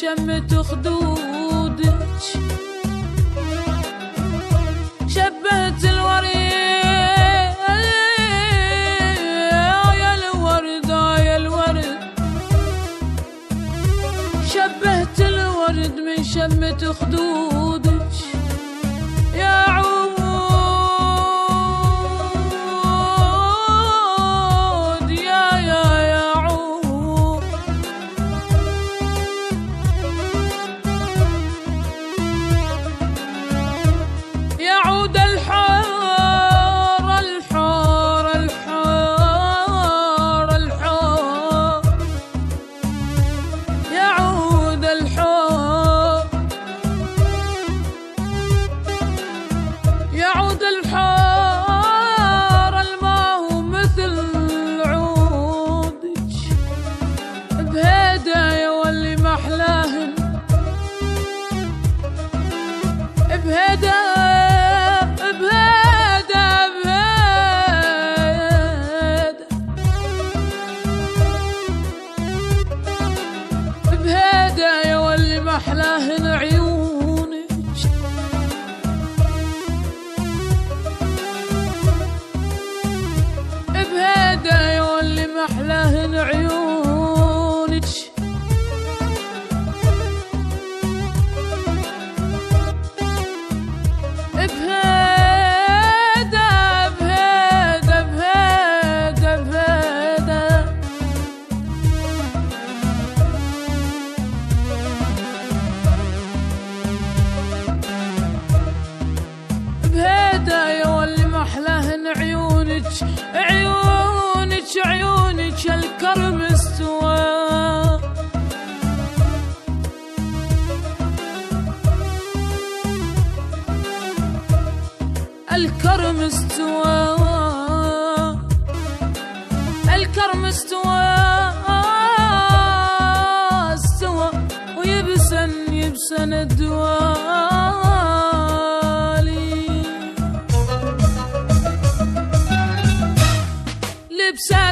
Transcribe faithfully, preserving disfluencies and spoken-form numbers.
شمت خدودك، شبهت الورد يا الورد يا الورد، شبهت الورد من شمت خدودك يا عود يا يا يا عود. يا عود الحار الحار الحار الحار، يا عود الحار، يا عود الحار، الماء هو مثل عودك بهدايا واللي محلاهن، بهدايا بهدايا بهدايا بهدايا واللي محلاهن عيونك، بهدايا واللي محلاهن عيونك، بهدايا بهدايا بهدايا بهدايا. بهدايا واللي محلاهن عيونك، عيونك عيونك الكرم استوى، الكرم استوى، الكرم استوى استوى، ويبسن يبسن الدوالي، لبسان